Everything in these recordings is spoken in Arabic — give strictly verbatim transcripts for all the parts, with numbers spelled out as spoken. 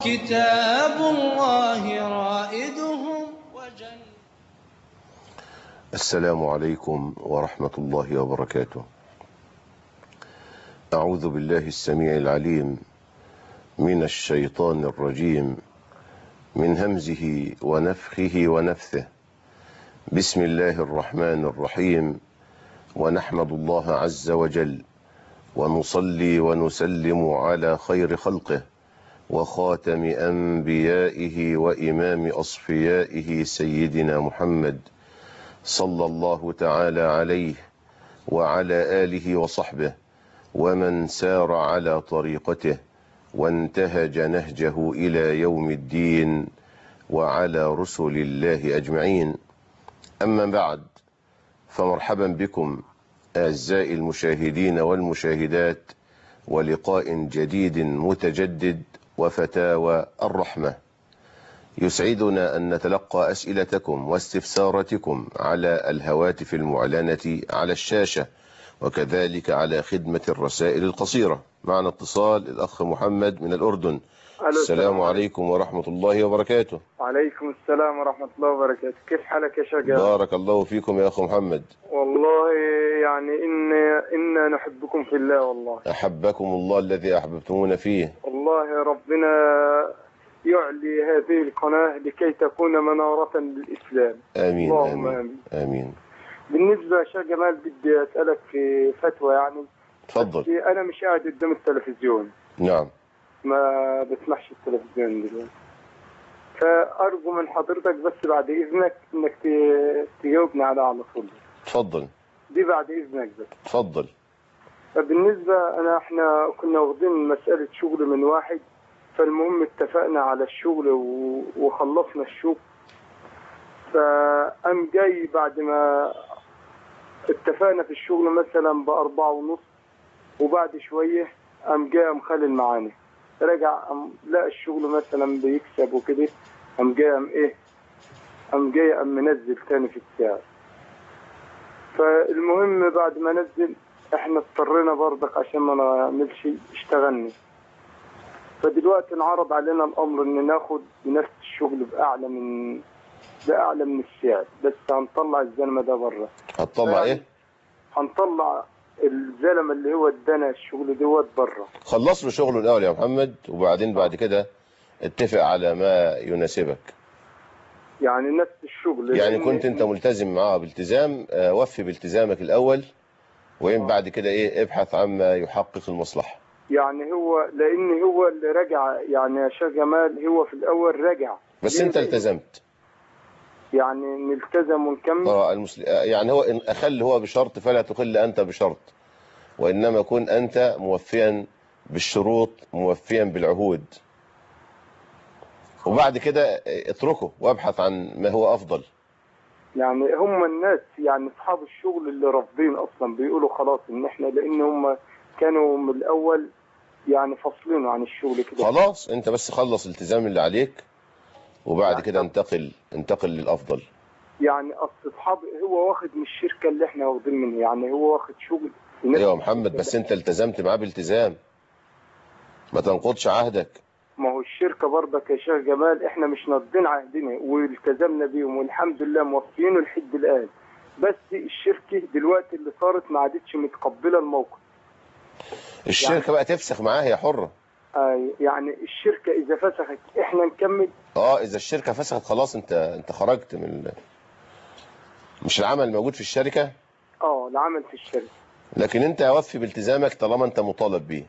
كتاب الله رائدهم وجل. السلام عليكم ورحمة الله وبركاته. أعوذ بالله السميع العليم من الشيطان الرجيم من همزه ونفخه ونفثه. بسم الله الرحمن الرحيم. ونحمد الله عز وجل ونصلي ونسلم على خير خلقه وخاتم أنبيائه وإمام أصفيائه سيدنا محمد صلى الله تعالى عليه وعلى آله وصحبه ومن سار على طريقته وانتهج نهجه إلى يوم الدين وعلى رسل الله أجمعين. أما بعد، فمرحبا بكم أعزائي المشاهدين والمشاهدات ولقاء جديد متجدد وفتاوى الرحمة. يسعدنا أن نتلقى أسئلتكم واستفساراتكم على الهواتف المعلنة على الشاشة، وكذلك على خدمة الرسائل القصيرة. معنا اتصال الأخ محمد من الأردن. السلام عليكم ورحمة الله وبركاته. وعليكم السلام ورحمة الله وبركاته. كيف حالك يا شجاع؟ بارك الله فيكم يا أخ محمد. والله يعني إن إنا نحبكم في الله. والله أحبكم الله الذي أحببتمونا فيه. والله ربنا يعلي هذه القناة لكي تكون منارة للإسلام. آمين اللهم آمين, آمين. آمين. بالنسبة يا شيخ جمال بدي أسألك في فتوى يعني. تفضل. أنا مش قاعد قدام التلفزيون. نعم. ما بسمحش التلفزيون دلوقتي، فأرجو من حضرتك بس بعد إذنك إنك تجاوبني على على طول. تفضل. دي بعد إذنك بس. تفضل. فبالنسبة أنا إحنا كنا واخدين مسألة شغل من واحد، فالمهم اتفقنا على الشغل وخلصنا الشغل، فقام جاي بعد ما اتفقنا في الشغل مثلا بأربعة ونص، وبعد شوية قام جاي قام خالل معانا، رجع قام لقى الشغل مثلا بيكسب وكده، قام جاي قام إيه قام جاي قام منزل تاني في السعر. فالمهم بعد ما نزل احنا اضطرينا برضك عشان ما نعملش اشتغلنا، فدلوقتي انعرض علينا الامر ان ناخد بنفس الشغل باعلى من باعلى من السعر، بس هنطلع الزلمه ده بره. هتطلع ايه؟ هنطلع الزلمه اللي هو ادانا الشغل دوت بره. خلص له شغله الاول يا محمد، وبعدين بعد كده اتفق على ما يناسبك. يعني نفس الشغل يعني كنت انت ملتزم معاه بالتزام، وفي بالتزامك الاول، وين بعد كده ايه ابحث عما يحقق المصلحه. يعني هو لان هو اللي رجع يعني يا شيخ جمال، هو في الاول رجع بس انت التزمت. يعني نلتزم ونكمل. اه المسل... يعني هو ان اخل هو بشرط فلا تخل انت بشرط، وانما كن انت موفيا بالشروط موفيا بالعهود، وبعد كده اتركه وابحث عن ما هو افضل. يعني هم الناس يعني اصحاب الشغل اللي رافضين اصلا، بيقولوا خلاص ان احنا لان هم كانوا من الاول يعني فاصلين عن الشغل كده. خلاص انت بس خلص الالتزام اللي عليك، وبعد يعني كده انتقل انتقل للافضل. يعني اصل اصحاب هو واخد من الشركه اللي احنا واخدين منها، يعني هو واخد شغل. ايوه يا محمد، بس انت التزمت معاه بالتزام، ما تنقضش عهدك. ما هو الشركه برضك يا شيخ جمال احنا مش ناقضين عهدنا والتزمنا بيهم والحمد لله موفيينه لحد الان، بس الشركه دلوقتي اللي صارت ما عادتش متقبله الموقف. الشركه يعني بقى تفسخ معاه، هي حره. آه يعني الشركه اذا فسخت احنا نكمل. اه اذا الشركه فسخت خلاص انت انت خرجت من ال... مش العمل موجود في الشركه. اه العمل في الشركه، لكن انت اوفي بالتزامك طالما انت مطالب بيه.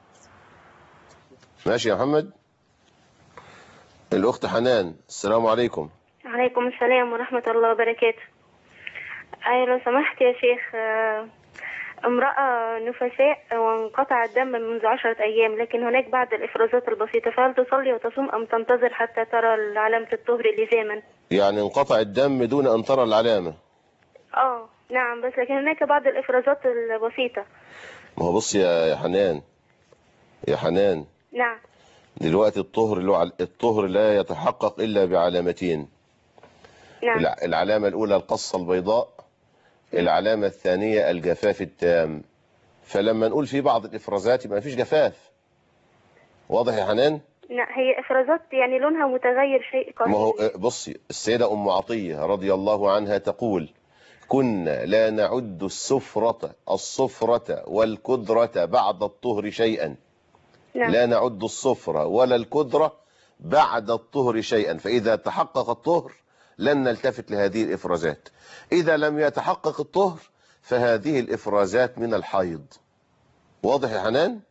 ماشي يا محمد. الاخت حنان، السلام عليكم. عليكم السلام ورحمة الله وبركاته. أي لو سمحت يا شيخ، امرأة نفساء وانقطع الدم منذ عشرة أيام، لكن هناك بعض الإفرازات البسيطة، فهل تصلي وتصوم أم تنتظر حتى ترى علامة الطهر لزاما؟ يعني انقطع الدم دون أن ترى العلامة؟ اه نعم، بس لكن هناك بعض الإفرازات البسيطة. ما هو بص يا حنان يا حنان نعم. دلوقتي الطهر الطهر لا يتحقق إلا بعلامتين. نعم. العلامة الأولى القصة البيضاء، العلامة الثانية الجفاف التام. فلما نقول في بعض الإفرازات يبقى مفيش جفاف. واضح يا حنان؟ لا هي افرازات يعني لونها متغير شيء ما هو قليل. بصي، السيدة أم عطية رضي الله عنها تقول: كنا لا نعد السفرة الصفرة والكدرة بعد الطهر شيئا. نعم. لا نعد الصفرة ولا الكدرة بعد الطهر شيئا، فإذا تحقق الطهر لن نلتفت لهذه الإفرازات. إذا لم يتحقق الطهر فهذه الإفرازات من الحيض. واضح يا حنان؟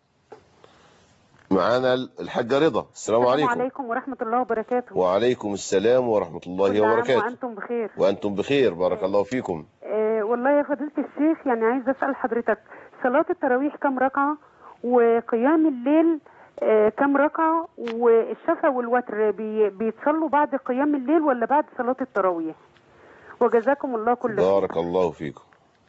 معانا الحاجة رضا. السلام عليكم. السلام عليكم ورحمة الله وبركاته. وعليكم السلام ورحمة الله وبركاته. وأنتم بخير. وأنتم بخير، بارك الله فيكم. آه والله يا فضيلة الشيخ، يعني عايز أسأل حضرتك، صلاة التراويح كم ركعة؟ وقيام الليل آه كم ركعة؟ والشفع والوتر بي بيتصلوا بعد قيام الليل ولا بعد صلاة التراويح؟ وجزاكم الله كل خير. بارك الله فيكم.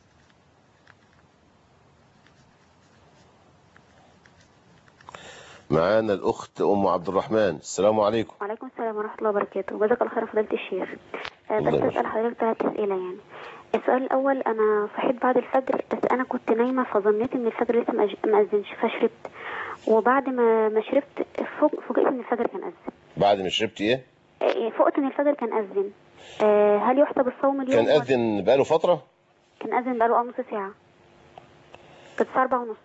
معانا الأخت أم عبد الرحمن. السلام عليكم. وعليكم السلام ورحمة الله وبركاته. جزاك الله خير فضيلة الشيخ. أه بس أسأل حضرتك ثلاث أسئلة يعني. السؤال الأول، أنا صحيت بعد الفجر بس أنا كنت نايمة فظنيت إن الفجر لسه ما أذنش فشربت، وبعد ما ما شربت فوجئت إن الفجر كان أذن. بعد ما شربت إيه؟ أه فوقت إن الفجر كان أذن. أه هل يحسب الصوم اليوم؟ كان أذن بقاله فترة؟ كان أذن بقاله نص ساعة. كانت الساعة أربعة ونص.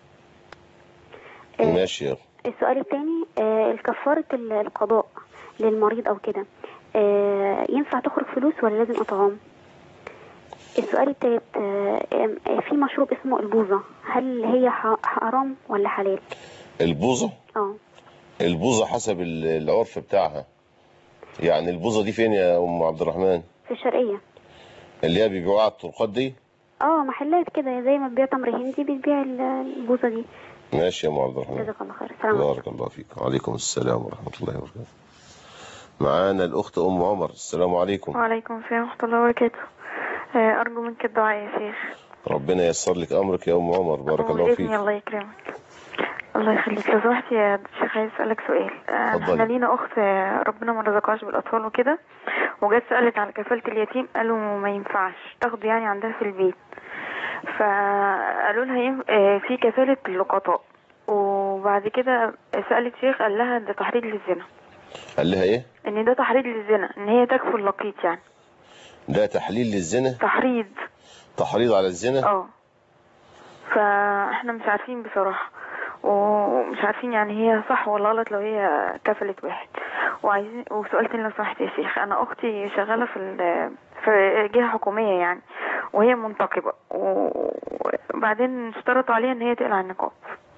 أه ماشي يلا. السؤال الثاني، آه الكفارة القضاء للمريض أو كده، آه ينفع تخرج فلوس ولا لازم أطعام؟ السؤال الثالث، آه في مشروب اسمه البوظة، هل هي حرام ولا حلال؟ البوظة؟ اه البوظة حسب العرف بتاعها. يعني البوظة دي فين يا أم عبد الرحمن؟ في الشرقية. اللي هي بيبيعوها على الطرقات دي؟ اه محلات كده زي ما بتبيع تمر هندي بتبيع البوظة دي. ماشي يا ام عبد الرحمن. جزاك الله خير. السلام عليكم. بارك الله فيك. وعليكم السلام ورحمة الله وبركاته. معانا الأخت أم عمر. السلام عليكم. وعليكم السلام ورحمة الله وبركاته. أرجو منك الدعاء يا شيخ. ربنا ييسر لك أمرك يا أم عمر، بارك الله فيك. الله يكرمك. الله يخليك. لو سمحت يا شيخ عايز أسألك سؤال. احنا لينا أخت ربنا ما رزقهاش بالأطفال وكده، وجت سألت على كفالة اليتيم، قالوا ما ينفعش تاخده يعني عندها في البيت، فقالوا لها في كفالة اللقطاء، وبعد كده سألت شيخ قال لها ده تحريض للزنا. قال لها ايه؟ ان ده تحريض للزنا، ان هي تكفل اللقيط يعني. ده تحليل للزنا؟ تحريض. تحريض على الزنا؟ اه. فاحنا مش عارفين بصراحة، ومش عارفين يعني هي صح ولا غلط لو هي كفلت واحد. وعايزين وسؤال تاني لو سمحت يا شيخ، انا اختي شغالة في في جهة حكومية يعني، وهي منتقبة، وبعدين اشترطوا عليها ان هي تقلع النقاب،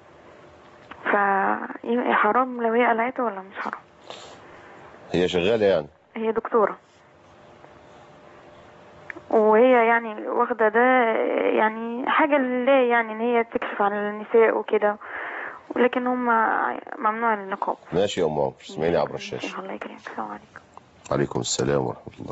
فحرام لو هي قلعته ولا مش حرام؟ هي شغالة يعني؟ هي دكتورة، وهي يعني واخدة ده يعني حاجة لله، يعني ان هي تكشف عن النساء وكده، ولكن هم ممنوع النقاب. ماشي يا ام عمر، اسمعيني عبر الشاشة. الله يكرمك. السلام عليكم. وعليكم السلام ورحمة الله.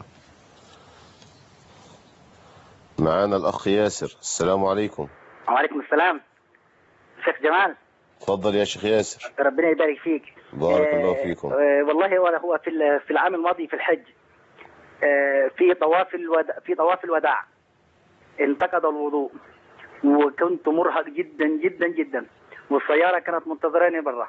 معانا الأخ ياسر. السلام عليكم. وعليكم السلام. شيخ جمال. تفضل يا شيخ ياسر. ربنا يبارك فيك. بارك الله فيكم. آه والله هو هو في في العام الماضي في الحج، آه في طواف الوداع في طواف الوداع انتقد الوضوء، وكنت مرهق جدا جدا جدا، والسيارة كانت منتظراني برا،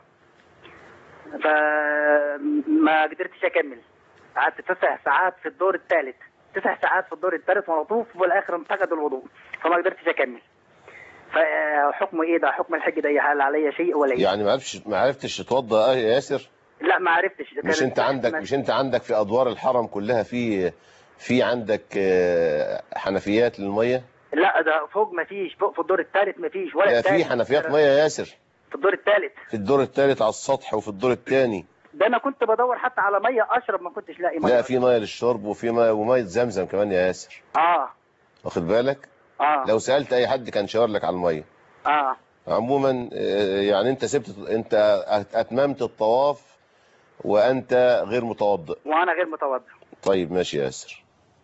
فما قدرتش أكمل. قعدت تسع ساعات في الدور الثالث تسع ساعات في الدور الثالث وانا اطوف، والاخر انتقد الوضوء فما قدرتش اكمل. فحكمه ايه ده؟ حكم الحج ده هل عليا شيء ولا ايه؟ يعني ما عرفتش ما عرفتش تتوضا يا ياسر؟ لا ما عرفتش. مش انت عندك مش انت عندك في ادوار الحرم كلها في في عندك حنفيات للميه؟ لا ده فوق ما فيش، فوق في الدور الثالث ما فيش ولا الثاني. في حنفيات ميه يا ياسر في الدور الثالث. في الدور الثالث على السطح، وفي الدور الثاني. ده انا كنت بدور حتى على ميه اشرب ما كنتش لاقي ميه. لا في ميه للشرب، وفي ميه وميه زمزم كمان يا ياسر. اه واخد بالك؟ اه لو سالت اي حد كان شاور لك على الميه. اه عموما يعني انت سبت انت اتممت الطواف وانت غير متوضئ. وانا غير متوضئ. طيب ماشي يا ياسر.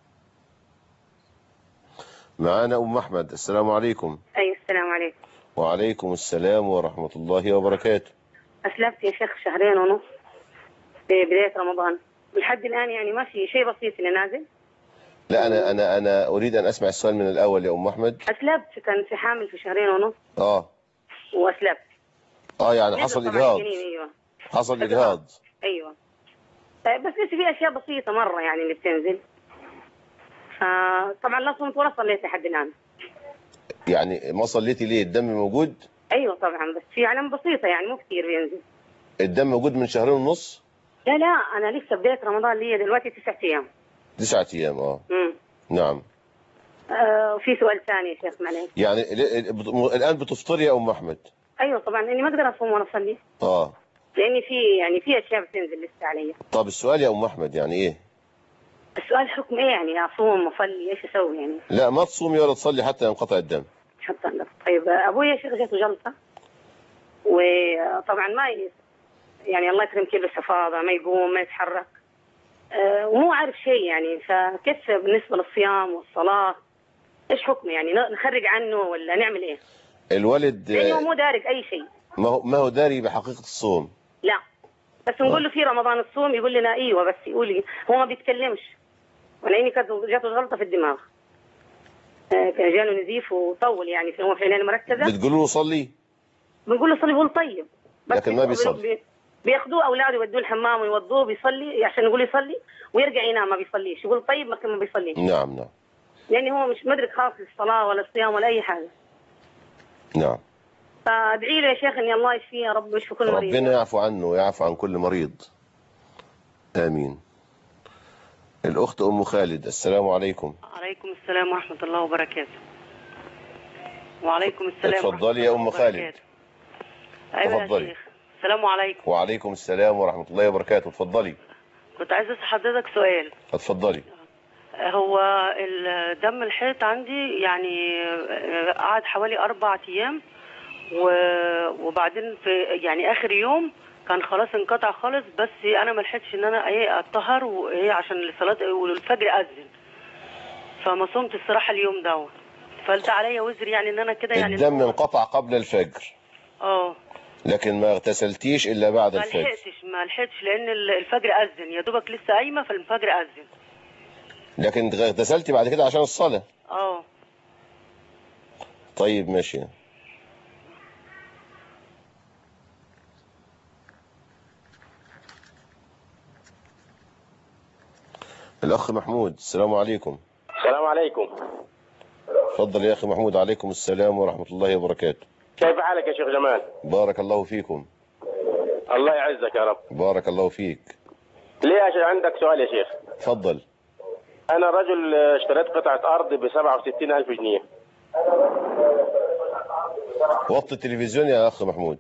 معانا ام احمد. السلام عليكم. ايوه السلام عليكم. وعليكم السلام ورحمه الله وبركاته. اسلمت يا شيخ شهرين ونص في بدايه رمضان، لحد الان يعني ماشي شيء بسيط اللي نازل. لا انا انا انا اريد ان اسمع السؤال من الاول يا ام احمد. اسلمت، كان في حامل في شهرين ونص. اه واسلمت. اه يعني حصل اجهاض. ايوه حصل اجهاض. ايوه. طيب بس لسه في اشياء بسيطه مره يعني اللي بتنزل. فطبعا لا صمت ولا صليت لحد الان. يعني ما صليتي ليه؟ الدم موجود؟ ايوه طبعا، بس في علم بسيطه يعني مو كثير بينزل. الدم موجود من شهرين ونص؟ لا لا انا لسه بدايه رمضان لي دلوقتي تسعة ايام. تسعة ايام اه. امم نعم. آه وفي سؤال ثاني يا شيخ معلش. يعني الان بتفطري يا ام احمد؟ ايوه طبعا اني ما اقدر اصوم وانا اصلي. اه. لاني في يعني في اشياء بتنزل لسه علي. طب السؤال يا ام احمد يعني ايه؟ السؤال حكم ايه يعني؟ اصوم اصلي ايش اسوي يعني؟ لا ما تصومي ولا تصلي حتى ينقطع الدم. حتى النفس. طيب ابوي شيخ جاته جلطه وطبعا ما ي... يعني الله يكرم كيلو حفاضه، ما يقوم ما يتحرك أه ومو عارف شيء يعني، فكيف بالنسبه للصيام والصلاه؟ ايش حكمه يعني؟ نخرج عنه ولا نعمل ايه؟ الولد لانه مو دارك اي شيء. ما هو ما هو داري بحقيقه الصوم. لا بس نقول له في رمضان الصوم يقول لنا ايوه، بس يقول لي هو ما بيتكلمش. ولاني كانت جاته غلطه في الدماغ، كان جاله نزيف وطول يعني في هو في عينين مركزه. بتقولوا له صلي؟ بنقول له صلي بيقول طيب، بس لكن ما بيصلي. بياخذوه اولاده يودوه الحمام ويوضوه بيصلي عشان يقول يصلي ويرجع ينام ما بيصليش، يقول طيب لكن ما بيصليش. نعم نعم. يعني هو مش مدرك خالص الصلاه ولا الصيام ولا اي حاجه. نعم. فادعي له يا شيخ ان الله يشفيه يا رب ويشفي كل مريض. ربنا يعفو عنه ويعفو عن كل مريض. امين. الاخت ام خالد، السلام عليكم. وعليكم السلام ورحمه الله وبركاته. وعليكم السلام. اتفضلي يا ام خالد. ايوه يا شيخ. السلام عليكم. وعليكم السلام ورحمه الله وبركاته. اتفضلي. كنت عايزه اسال حضرتك سؤال. اتفضلي. هو الدم الحيض عندي يعني قعد حوالي اربع ايام وبعدين في يعني اخر يوم كان خلاص انقطع خالص، بس انا ما لحقتش ان انا ايه اتطهر وايه عشان الصلاه والفجر اذن، فما صمت الصراحه اليوم دوت. فقلت عليا وزر يعني ان انا كده يعني الدم انقطع قبل الفجر. اه. لكن ما اغتسلتيش الا بعد الفجر. ما لحقتش ما لحقتش لان الفجر اذن، يا دوبك لسه قايمه فالفجر اذن. لكن اغتسلتي بعد كده عشان الصلاه؟ اه. طيب ماشي. الأخ محمود، السلام عليكم. السلام عليكم. تفضل يا أخي محمود. عليكم السلام ورحمة الله وبركاته. كيف حالك يا شيخ جمال؟ بارك الله فيكم. الله يعزك يا رب. بارك الله فيك. ليه يا شيخ عندك سؤال يا شيخ؟ تفضل. أنا رجل اشتريت قطعة أرض ب سبعة وستين ألف جنيه. وطي التلفزيون يا أخ محمود.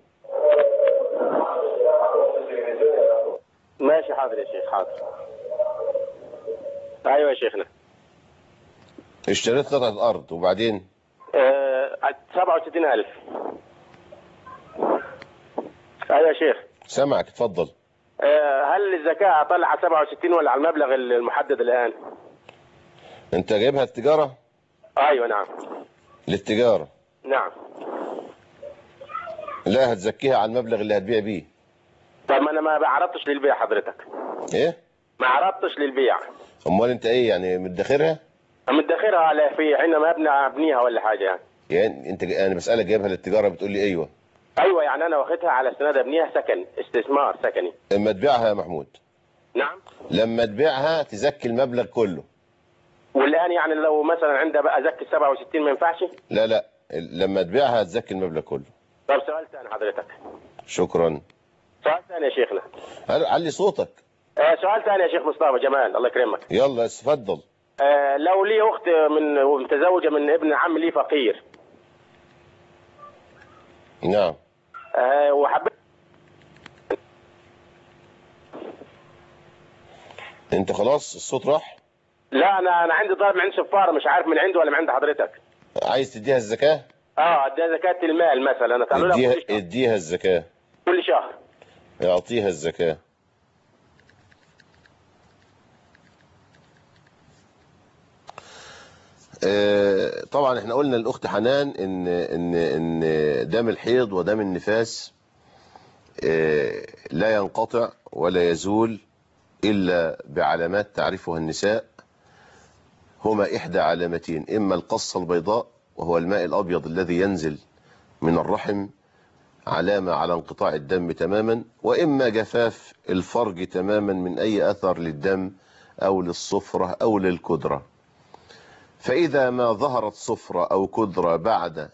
ماشي حاضر يا شيخ حاضر. ايوه يا شيخنا. اشتريت قطعة ارض وبعدين؟ أه سبعة وستين ألف. ايوه يا شيخ. سامعك اتفضل. أه هل الزكاة اطلع على سبعة وستين ولا على المبلغ المحدد الان؟ انت جايبها التجارة؟ ايوه نعم. للتجارة؟ نعم. لا هتزكيها على المبلغ اللي هتبيع بيه. طب ما انا ما عرضتش للبيع حضرتك. ايه؟ ما عرضتش للبيع. امال انت ايه يعني مدخرها؟ مدخرها على في حين ما ابني ابنيها ولا حاجه يعني. يعني انت انا بسالك جايبها للتجاره بتقول لي ايوه. ايوه يعني انا واخدها على استناد ابنيها سكن استثمار سكني. لما تبيعها يا محمود. نعم. لما تبيعها تزكي المبلغ كله. والان يعني لو مثلا عندها بقى زكي سبعة وستين ما ينفعش؟ لا لا لما تبيعها تزكي المبلغ كله. طب سؤال ثاني حضرتك. شكرا. سؤال ثاني يا شيخنا. علي صوتك. آه سؤال ثاني يا شيخ مصطفى جمال الله يكرمك. يلا اتفضل. آه لو لي اخت من متزوجه من ابن عم لي فقير. نعم. آه وحبيت. انت خلاص الصوت راح؟ لا انا انا عندي طالب من عند سفاره مش عارف من عنده ولا من عند حضرتك. عايز تديها الزكاه؟ اه اديها زكاه المال مثلا. اديها اديها الزكاه كل شهر. اعطيها الزكاه. طبعا احنا قلنا للاخت حنان ان ان ان دم الحيض ودم النفاس لا ينقطع ولا يزول الا بعلامات تعرفها النساء، هما احدى علامتين: اما القصة البيضاء وهو الماء الابيض الذي ينزل من الرحم علامة على انقطاع الدم تماما، وإما جفاف الفرج تماما من أي أثر للدم أو للصفرة أو للكدرة. فإذا ما ظهرت صفرة أو كدرة بعد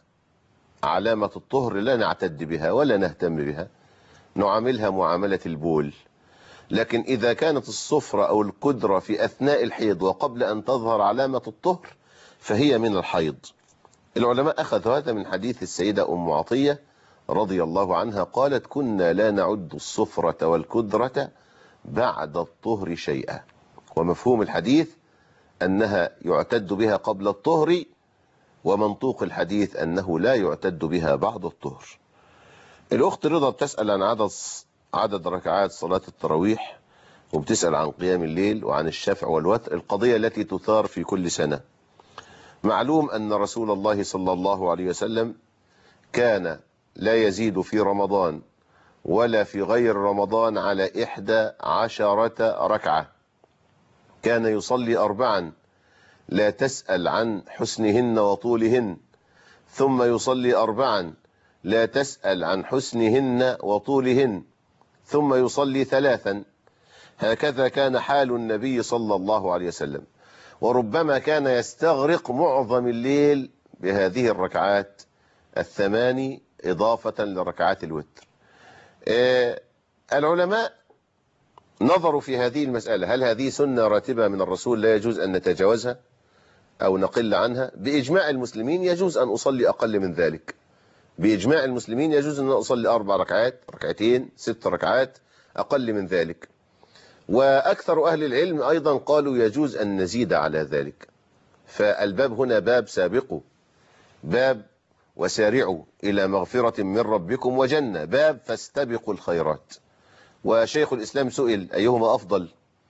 علامة الطهر لا نعتد بها ولا نهتم بها، نعاملها معاملة البول. لكن إذا كانت الصفرة أو الكدرة في أثناء الحيض وقبل أن تظهر علامة الطهر فهي من الحيض. العلماء أخذوا هذا من حديث السيدة أم عطية رضي الله عنها قالت: كنا لا نعد الصفرة والكدرة بعد الطهر شيئا. ومفهوم الحديث أنها يعتد بها قبل الطهر، ومنطوق الحديث أنه لا يعتد بها بعد الطهر. الأخت رضا بتسأل عن عدد عدد ركعات صلاة التراويح، وبتسأل عن قيام الليل وعن الشفع والوتر، القضية التي تثار في كل سنة. معلوم أن رسول الله صلى الله عليه وسلم كان لا يزيد في رمضان ولا في غير رمضان على إحدى عشرة ركعة. كان يصلي أربعا لا تسأل عن حسنهن وطولهن، ثم يصلي أربعا لا تسأل عن حسنهن وطولهن، ثم يصلي ثلاثا. هكذا كان حال النبي صلى الله عليه وسلم، وربما كان يستغرق معظم الليل بهذه الركعات الثماني إضافة لركعات الوتر. آه العلماء نظروا في هذه المسألة، هل هذه سنة راتبة من الرسول لا يجوز أن نتجاوزها أو نقل عنها؟ بإجماع المسلمين يجوز أن أصلي أقل من ذلك. بإجماع المسلمين يجوز أن أصلي أربع ركعات، ركعتين، ست ركعات، أقل من ذلك. وأكثر أهل العلم أيضا قالوا يجوز أن نزيد على ذلك. فالباب هنا باب سابقوا، باب وسارعوا إلى مغفرة من ربكم وجنة، باب فاستبقوا الخيرات. وشيخ الإسلام سئل أيهما أفضل،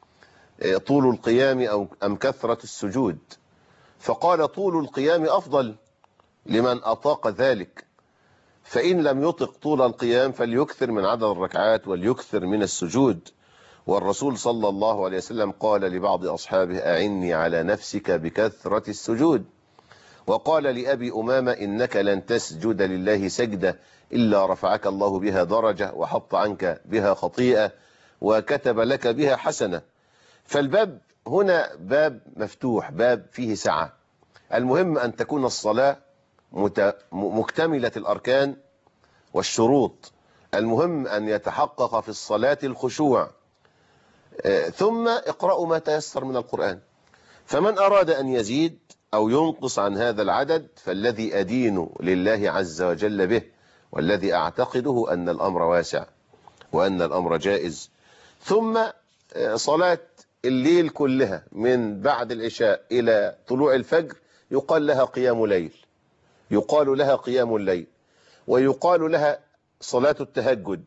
طول القيام أو أم كثرة السجود؟ فقال طول القيام أفضل لمن أطاق ذلك، فإن لم يطق طول القيام فليكثر من عدد الركعات وليكثر من السجود. والرسول صلى الله عليه وسلم قال لبعض أصحابه: أعني على نفسك بكثرة السجود. وقال لأبي أمامة: إنك لن تسجد لله سجدة إلا رفعك الله بها درجة وحط عنك بها خطيئة وكتب لك بها حسنة. فالباب هنا باب مفتوح، باب فيه سعة. المهم أن تكون الصلاة مكتملة الأركان والشروط. المهم أن يتحقق في الصلاة الخشوع. ثم اقرأوا ما تيسر من القرآن. فمن أراد أن يزيد أو ينقص عن هذا العدد فالذي أدين لله عز وجل به، والذي أعتقده أن الأمر واسع وأن الأمر جائز. ثم صلاة الليل كلها من بعد العشاء إلى طلوع الفجر يقال لها قيام ليل، يقال لها قيام الليل، ويقال لها صلاة التهجد،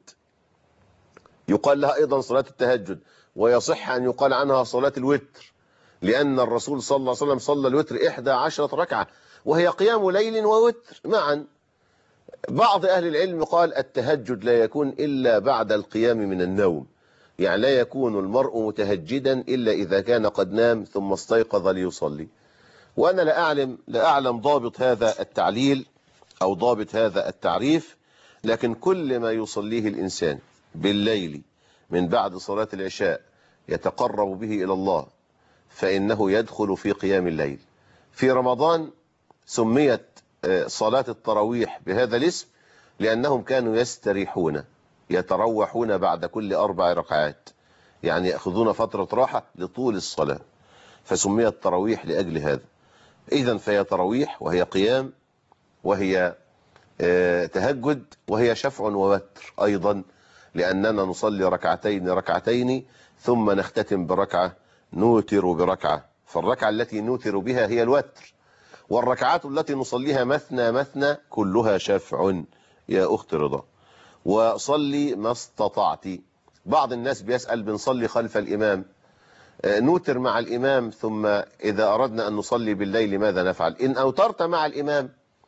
يقال لها أيضا صلاة التهجد. ويصح أن يقال عنها صلاة الوتر، لأن الرسول صلى الله عليه وسلم صلى الوتر إحدى عشرة ركعة، وهي قيام ليل ووتر معا. بعض أهل العلم قال التهجد لا يكون إلا بعد القيام من النوم، يعني لا يكون المرء متهجدا إلا إذا كان قد نام ثم استيقظ ليصلي. وأنا لا أعلم لا أعلم ضابط هذا التعليل أو ضابط هذا التعريف، لكن كل ما يصليه الإنسان بالليل من بعد صلاة العشاء يتقرب به إلى الله فإنه يدخل في قيام الليل. في رمضان سميت صلاة التراويح بهذا الاسم لأنهم كانوا يستريحون، يتروحون بعد كل أربع ركعات، يعني يأخذون فترة راحة لطول الصلاة، فسميت تراويح لأجل هذا. إذن فهي تراويح وهي قيام وهي تهجد وهي شفع ووتر أيضا، لأننا نصلي ركعتين ركعتين ثم نختتم بركعة نوتر بركعة. فالركعة التي نوتر بها هي الوتر، والركعات التي نصليها مثنى مثنى كلها شفع يا أخت رضا. وصلي ما استطعت. بعض الناس بيسأل بنصلي خلف الإمام، نوتر مع الإمام، ثم إذا أردنا أن نصلي بالليل ماذا نفعل؟ إن أوترت مع الإمام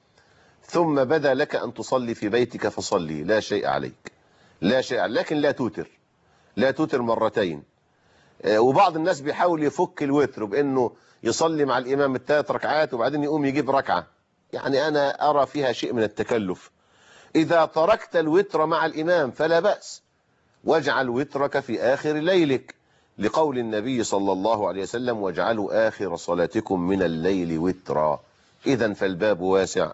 ثم بدا لك أن تصلي في بيتك فصلي، لا شيء عليك، لا شيء عليك، لكن لا توتر، لا توتر مرتين. وبعض الناس بيحاول يفك الوتر بأنه يصلي مع الإمام الثلاث ركعات وبعدين يقوم يجيب ركعة، يعني أنا أرى فيها شيء من التكلف. إذا تركت الوتر مع الإمام فلا بأس، واجعل وترك في آخر ليلك، لقول النبي صلى الله عليه وسلم: واجعلوا آخر صلاتكم من الليل وترا. إذن فالباب واسع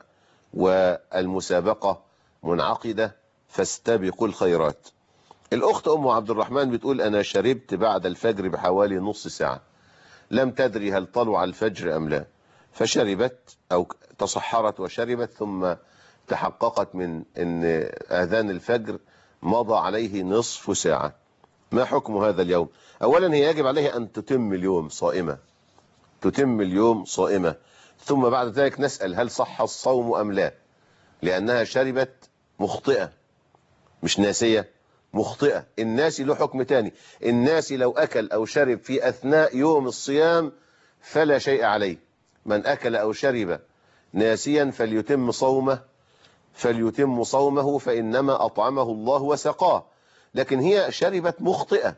والمسابقة منعقدة، فاستبقوا الخيرات. الأخت أم عبد الرحمن بتقول: أنا شربت بعد الفجر بحوالي نص ساعة، لم تدري هل طلع الفجر أم لا، فشربت أو تصحرت وشربت، ثم تحققت من أن آذان الفجر مضى عليه نصف ساعة. ما حكم هذا اليوم؟ أولا هي يجب عليها أن تتم اليوم صائمة، تتم اليوم صائمة، ثم بعد ذلك نسأل هل صح الصوم أم لا، لأنها شربت مخطئة مش ناسية، مخطئة. الناس له حكم تاني، الناس لو أكل أو شرب في أثناء يوم الصيام فلا شيء عليه، من أكل أو شرب ناسيا فليتم صومه فليتم صومه فإنما أطعمه الله وسقاه. لكن هي شربت مخطئة،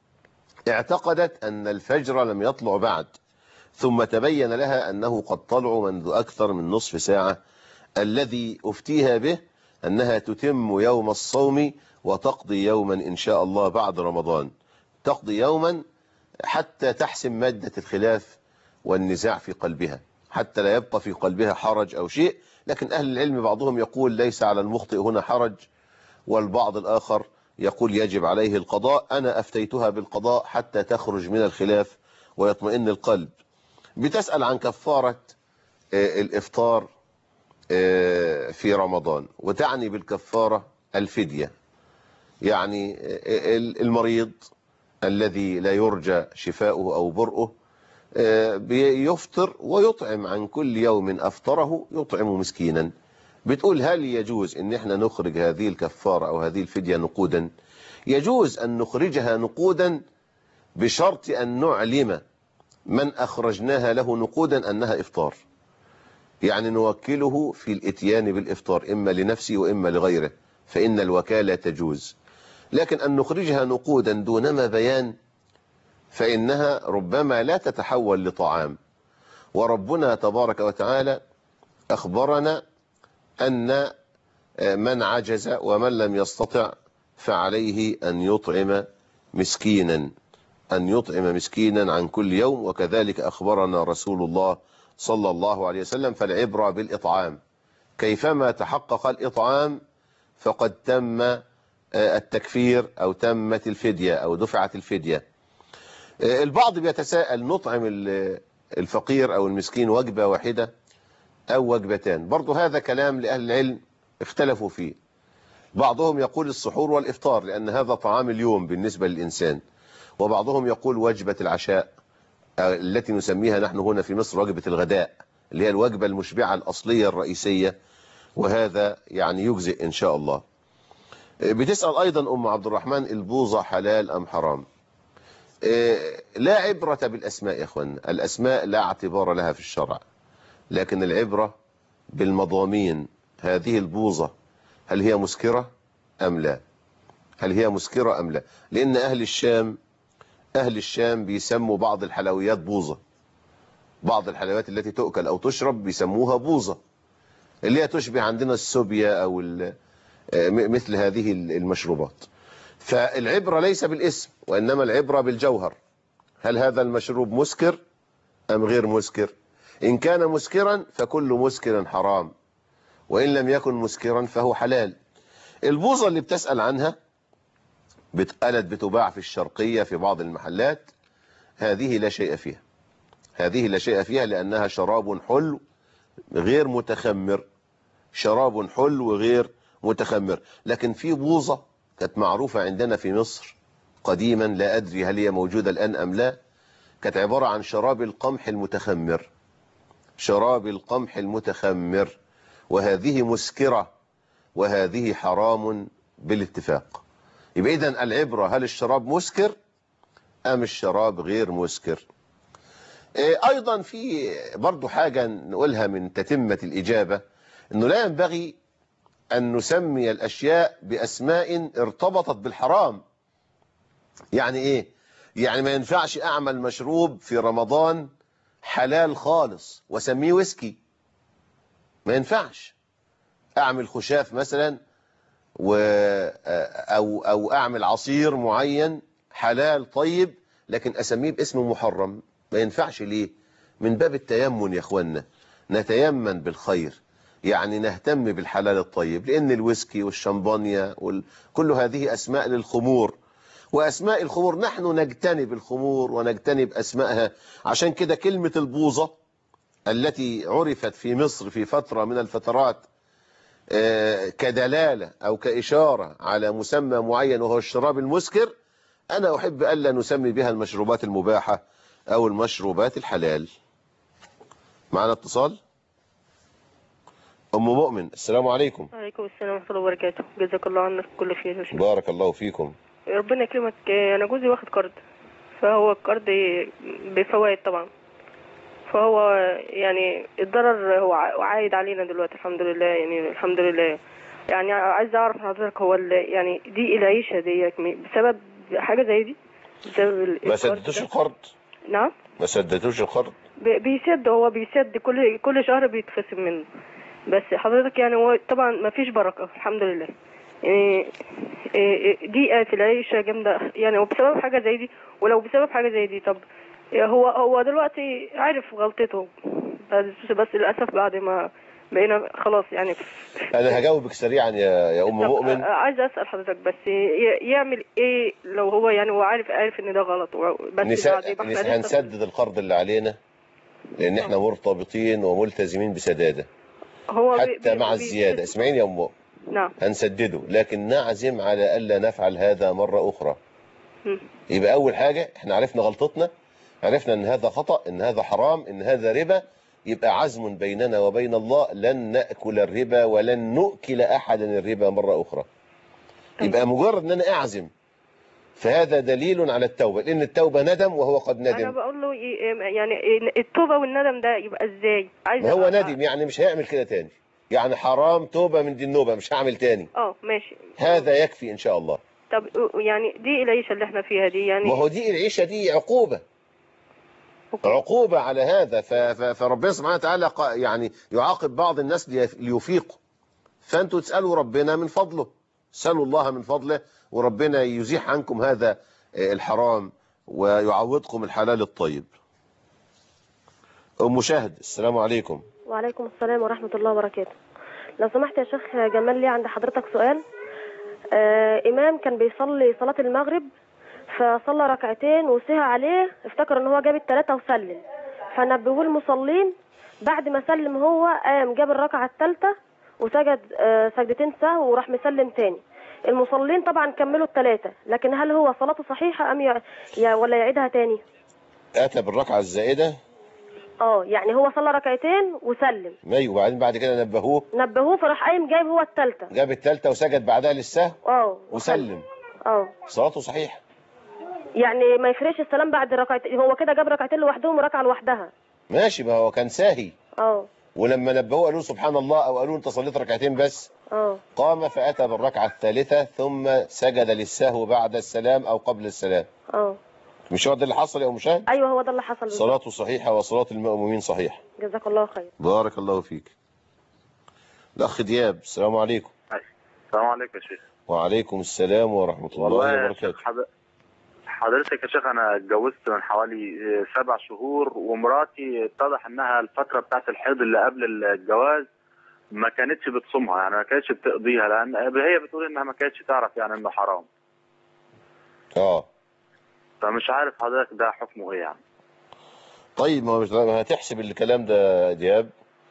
اعتقدت أن الفجر لم يطلع بعد، ثم تبين لها أنه قد طلع منذ أكثر من نصف ساعة. الذي أفتيها به أنها تتم يوم الصوم وتقضي يوما إن شاء الله بعد رمضان، تقضي يوما حتى تحسم مادة الخلاف والنزاع في قلبها، حتى لا يبقى في قلبها حرج أو شيء. لكن أهل العلم بعضهم يقول ليس على المخطئ هنا حرج، والبعض الآخر يقول يجب عليه القضاء. أنا أفتيتها بالقضاء حتى تخرج من الخلاف ويطمئن القلب. بتسأل عن كفارة الإفطار في رمضان، وتعني بالكفارة الفدية، يعني المريض الذي لا يرجى شفاؤه أو برؤه بيفطر ويطعم عن كل يوم أفطره يطعم مسكينا. بتقول هل يجوز ان احنا نخرج هذه الكفارة او هذه الفدية نقودا؟ يجوز ان نخرجها نقودا بشرط ان نعلم من اخرجناها له نقودا انها افطار، يعني نوكله في الاتيان بالافطار اما لنفسه واما لغيره، فان الوكالة تجوز. لكن ان نخرجها نقودا دونما بيان فانها ربما لا تتحول لطعام. وربنا تبارك وتعالى اخبرنا أن من عجز ومن لم يستطع فعليه أن يطعم مسكينا أن يطعم مسكينا عن كل يوم، وكذلك أخبرنا رسول الله صلى الله عليه وسلم. فالعبرة بالإطعام، كيفما تحقق الإطعام فقد تم التكفير أو تمت الفدية أو دفعت الفدية. البعض بيتساءل نطعم الفقير أو المسكين وجبة واحدة أو وجبتان؟ برضو هذا كلام لأهل العلم اختلفوا فيه. بعضهم يقول السحور والإفطار لأن هذا طعام اليوم بالنسبة للإنسان، وبعضهم يقول وجبة العشاء التي نسميها نحن هنا في مصر وجبة الغداء، اللي هي الوجبة المشبعة الأصلية الرئيسية، وهذا يعني يجزئ إن شاء الله. بتسأل أيضا أم عبد الرحمن البوظة حلال أم حرام؟ لا عبرة بالأسماء يا أخوان، الأسماء لا اعتبار لها في الشرع، لكن العبرة بالمضامين. هذه البوظة هل هي مسكرة أم لا؟ هل هي مسكرة أم لا؟ لأن أهل الشام أهل الشام بيسموا بعض الحلويات بوظة، بعض الحلويات التي تؤكل أو تشرب بيسموها بوظة، اللي هي تشبه عندنا السوبيا أو مثل هذه المشروبات. فالعبرة ليس بالاسم وإنما العبرة بالجوهر. هل هذا المشروب مسكر أم غير مسكر؟ إن كان مسكرا فكل مسكر حرام، وإن لم يكن مسكرا فهو حلال. البوظة اللي بتسأل عنها بتقلت بتباع في الشرقية في بعض المحلات، هذه لا شيء فيها، هذه لا شيء فيها لأنها شراب حلو غير متخمر، شراب حلو غير متخمر. لكن في بوظة كانت معروفة عندنا في مصر قديما، لا أدري هل هي موجودة الآن أم لا، كانت عبارة عن شراب القمح المتخمر، شراب القمح المتخمر، وهذه مسكرة وهذه حرام بالاتفاق. يبقى إذن العبرة هل الشراب مسكر أم الشراب غير مسكر. أيضا في برضو حاجة نقولها من تتمة الإجابة، أنه لا ينبغي أن نسمي الأشياء بأسماء ارتبطت بالحرام. يعني إيه؟ يعني ما ينفعش أعمل مشروب في رمضان حلال خالص وسميه ويسكي، ما ينفعش. أعمل خشاف مثلا و أو, أو أعمل عصير معين حلال طيب لكن أسميه باسم محرم، ما ينفعش. ليه؟ من باب التيمن يا أخوانا، نتيمن بالخير، يعني نهتم بالحلال الطيب، لأن الويسكي والشمبانيا وال... كل هذه أسماء للخمور، وأسماء الخمور نحن نجتنب الخمور ونجتنب أسمائها. عشان كده كلمة البوظة التي عرفت في مصر في فترة من الفترات كدلالة أو كإشارة على مسمى معين وهو الشراب المسكر، أنا أحب ألا نسمي بها المشروبات المباحة أو المشروبات الحلال. معنا اتصال. أم مؤمن، السلام عليكم. وعليكم السلام ورحمة الله وبركاته. جزاك الله عنك كل خير يا شيخ. بارك الله فيكم. ربنا يكرمك. أنا جوزي واخد قرض، فهو القرض بفوائد طبعا، فهو يعني الضرر هو عايد علينا دلوقتي الحمد لله، يعني الحمد لله. يعني عايز أعرف حضرتك هو يعني دي العيشة دي بسبب حاجة زي دي؟ بسبب ما سددتوش القرض؟ نعم ما سددتوش القرض؟ بيسد، هو بيسد كل كل شهر بيتخصم منه، بس حضرتك يعني هو طبعا ما فيش بركة الحمد لله. يعني دقيقة في العيشة جامدة يعني، وبسبب حاجة زي دي. ولو بسبب حاجة زي دي، طب هو هو دلوقتي عارف غلطته، بس بس للأسف بعد ما بقينا خلاص يعني. أنا هجاوبك سريعا يا يا أم مؤمن. عايز أسأل حضرتك بس يعمل إيه لو هو يعني هو عارف عارف إن ده غلط، بس نسا... بعد ما نسا... هنسدد القرض اللي علينا، لأن إحنا مرتبطين وملتزمين بسداده هو حتى بي... مع بي... الزيادة. اسمعيني يا أم مؤمن. نعم. هنسدده، لكن نعزم على ألا نفعل هذا مرة أخرى. م. يبقى أول حاجة إحنا عرفنا غلطتنا، عرفنا إن هذا خطأ، إن هذا حرام، إن هذا ربا. يبقى عزم بيننا وبين الله لن نأكل الربا ولن نؤكل أحدا الربا مرة أخرى. يبقى مجرد أن أنا أعزم فهذا دليل على التوبة، لأن التوبة ندم وهو قد ندم. أنا بقول له يعني التوبة والندم ده يبقى إزاي؟ عايز ما هو ندم يعني مش هيعمل كده تاني، يعني حرام توبة من دي النوبة، مش هعمل تاني. اه ماشي، هذا يكفي إن شاء الله. طب يعني دي العيشة اللي احنا فيها دي يعني، ما هو دي العيشة دي عقوبة. أوكي. عقوبة على هذا. فربنا سبحانه وتعالى يعني يعاقب بعض الناس ليفيقوا، فأنتوا تسألوا ربنا من فضله، سألوا الله من فضله، وربنا يزيح عنكم هذا الحرام ويعوضكم الحلال الطيب. أم شاهد، السلام عليكم. وعليكم السلام ورحمة الله وبركاته. لو سمحت يا شيخ جمال، لي عند حضرتك سؤال. آه إمام كان بيصلي صلاة المغرب، فصلى ركعتين وسهى عليه، افتكر ان هو جاب الثلاثة وسلم، فنبهوه المصلين. بعد ما سلم هو قام جاب الركعة الثالثة وسجد آه سجدتين سهو وراح مسلم تاني. المصلين طبعا كملوا الثلاثة، لكن هل هو صلاته صحيحة ام ي... ي... ولا يعيدها تاني؟ اتى بالركعة الزائدة. اه يعني هو صلى ركعتين وسلم، ايوه، وبعدين بعد كده نبهوه نبهوه فراح قايم جايب هو الثالثة، جاب الثالثة وسجد بعدها للسهو اه وسلم. اه صلاته صحيحة، يعني ما يفرقش السلام بعد ركعتين، هو كده جاب ركعتين لوحدهم وركعة لوحدها. ماشي، ما هو كان ساهي. اه ولما نبهوه قالوا سبحان الله او قالوا انت صليت ركعتين بس. اه قام فاتى بالركعة الثالثة ثم سجد للسهو بعد السلام او قبل السلام. اه مش هو ده اللي حصل يا ام شاهد؟ ايوه هو ده اللي حصل. صلاته صحيحة وصلاة المأمومين صحيحة. جزاك الله خير. بارك الله فيك. الأخ دياب، السلام عليكم. السلام عليكم يا شيخ. وعليكم السلام ورحمة الله وبركاته. حضرتك يا شيخ أنا اتجوزت من حوالي سبع شهور، ومراتي اتضح إنها الفترة بتاعت الحيض اللي قبل الجواز ما كانتش بتصومها، يعني ما كانتش بتقضيها، لأن هي بتقول إنها ما كانتش تعرف يعني إنه حرام. اه فمش عارف حضرتك ده حكمه إيه يعني. طيب ما مش هتحسب الكلام ده دياب،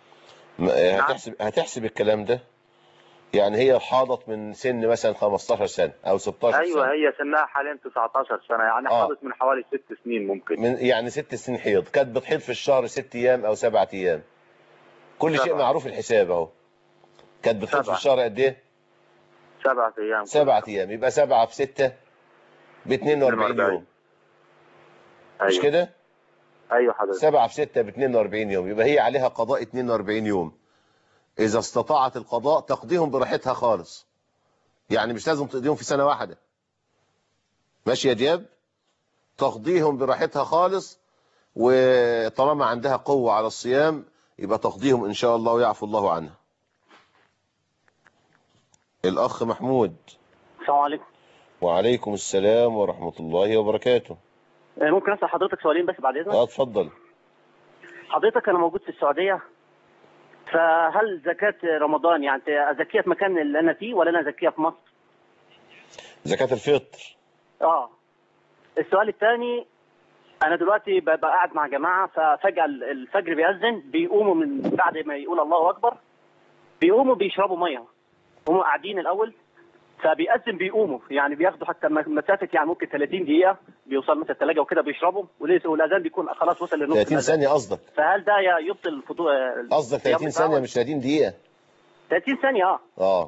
هتحسب هتحسب الكلام ده، يعني هي حاضت من سن مثلا خمستاشر سنة او ستاشر أيوة سنة. هي سنها حاليا تسعتاشر سنة، يعني آه. حاضت من حوالي ست سنين ممكن. من يعني ست سنين حيض، كانت بتحيض في الشهر ست ايام او سبعة ايام. كل سبعة. شيء معروف الحساب اهو. كانت بتحيض في الشهر قد ايه؟ سبعة ايام. سبعة ايام، يبقى سبعة في ستة ب اتنين واربعين يوم. أيوة. مش كده؟ ايوه حضرتك. سبعة في ستة ب اتنين واربعين يوم، يبقى هي عليها قضاء اتنين واربعين يوم. إذا استطاعت القضاء تقضيهم براحتها خالص، يعني مش لازم تقضيهم في سنة واحدة. ماشي يا دياب؟ تقضيهم براحتها خالص، وطالما عندها قوة على الصيام يبقى تقضيهم إن شاء الله ويعفو الله عنها. الأخ محمود. السلام عليكم. وعليكم السلام ورحمة الله وبركاته. ممكن أسأل حضرتك سؤالين بس بعد إذنك؟ اه اتفضل. حضرتك أنا موجود في السعودية، فهل زكاة رمضان يعني أزكيها في مكان اللي أنا فيه ولا أنا أزكيها في مصر؟ زكاة الفطر. اه. السؤال الثاني، أنا دلوقتي ببقى قاعد مع جماعة، ففجأة الفجر بيأذن، بيقوموا من بعد ما يقول الله أكبر بيقوموا بيشربوا مية. هم قاعدين الأول فبيأذن بيقوموا، يعني بياخدوا حتى مسافة يعني ممكن ثلاثين دقيقة، بيوصل مثلا الثلاجة وكده بيشربوا، والأذان بيكون خلاص وصل للنص. ثلاثين ثانية قصدك؟ فهل ده يبطل الفطور؟ قصدك ثلاثين ثانية مش ثلاثين دقيقة؟ ثلاثين ثانية اه. اه.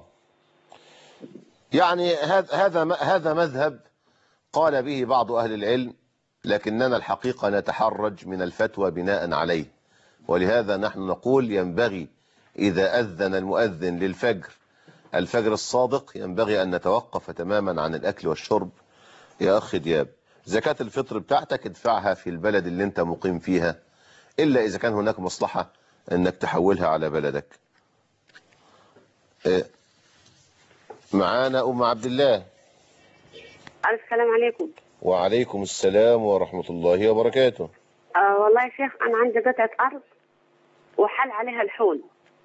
يعني هذا هذا هذا مذهب قال به بعض أهل العلم، لكننا الحقيقة نتحرج من الفتوى بناء عليه، ولهذا نحن نقول ينبغي إذا أذن المؤذن للفجر الفجر الصادق ينبغي أن نتوقف تماما عن الأكل والشرب. يا أخي دياب، زكاة الفطر بتاعتك ادفعها في البلد اللي انت مقيم فيها، إلا إذا كان هناك مصلحة أنك تحولها على بلدك. معانا أم عبد الله. السلام عليكم. وعليكم السلام ورحمة الله وبركاته. آه والله يا شيخ أنا عندي قطعة أرض وحل عليها الحول،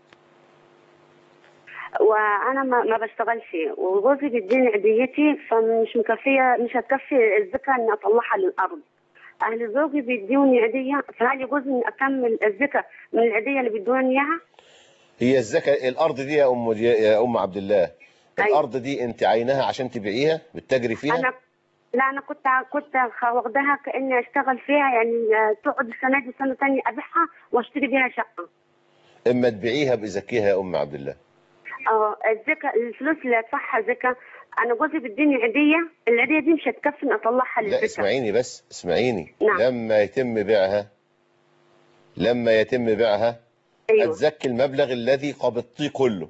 وانا ما ما بشتغلش، وجوزي بيديني عديتي فمش مكفيه، مش هتكفي الزكاه اني اطلعها للارض. اهل زوجي بيدوني عديه، فهل يجوز اني اكمل الزكاه من العديه اللي بيدوني اياها؟ هي الزكاه الارض دي يا ام يا ام عبد الله، الارض دي انت عينها عشان تبيعيها بتجري فيها؟ انا لا انا كنت كنت واخداها كاني اشتغل فيها، يعني تقعد السنه دي سنه ثانيه ابيعها واشتري بيها شقه. اما تبيعيها بزكيها يا ام عبد الله. اه الزكاه الفلوس اللي ادفعها زكاه، انا جوزي بيديني عديه، العديه دي مش هتكفي ان اطلعها للزكاه. لا اسمعيني بس اسمعيني. نعم. لما يتم بيعها لما يتم بيعها أيوة. هتزكي المبلغ الذي قبضتيه كله.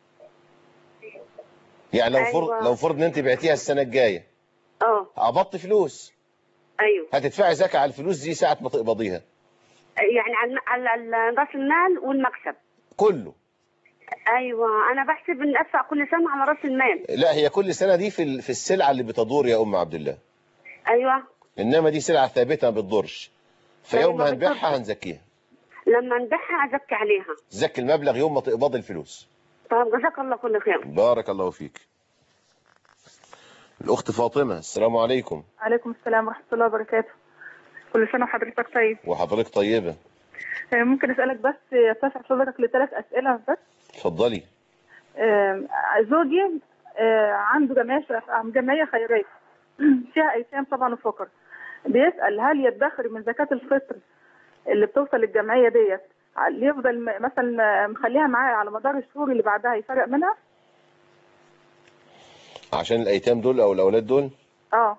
يعني لو أيوة. فرض لو فرض ان انت بعتيها السنه الجايه اه قبضت فلوس، ايوه هتدفعي زكاه على الفلوس دي ساعه ما تقبضيها، يعني على على راس المال والمكسب كله. ايوه انا بحسب ان ادفع كل سنه على راس المال. لا هي كل سنه دي في في السلعه اللي بتدور يا ام عبد الله. ايوه انما دي سلعه ثابته ما بتضرش، فيوم ما هنبيعها هنزكيها. لما نبيعها ازكي عليها، زكي المبلغ يوم ما تقبضي الفلوس. طب جزاك الله كل خير. بارك الله فيك. الاخت فاطمه، السلام عليكم. عليكم السلام ورحمه الله وبركاته. كل سنه وحضرتك طيب. وحضرتك طيبه. ممكن اسالك بس اتسع حضرتك لثلاث اسئله بس؟ اتفضلي. زوجي عنده جمعيه جمعيه خيريه فيها ايتام طبعا وفقر، بيسال هل يدخر من زكاه الفطر اللي بتوصل للجمعيه ديت يفضل مثلا مخليها معاه على مدار الشهور اللي بعدها يفرق منها؟ عشان الايتام دول او الاولاد دول؟ اه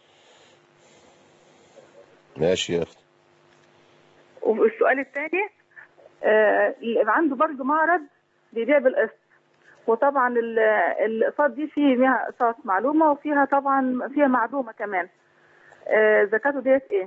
ماشي يا اختي. والسؤال الثاني، آه عنده برضه معرض بيبيع بالقسط، وطبعا الاقساط دي فيها اقساط معلومه وفيها طبعا فيها معدومه كمان، آه زكاته ديت ايه؟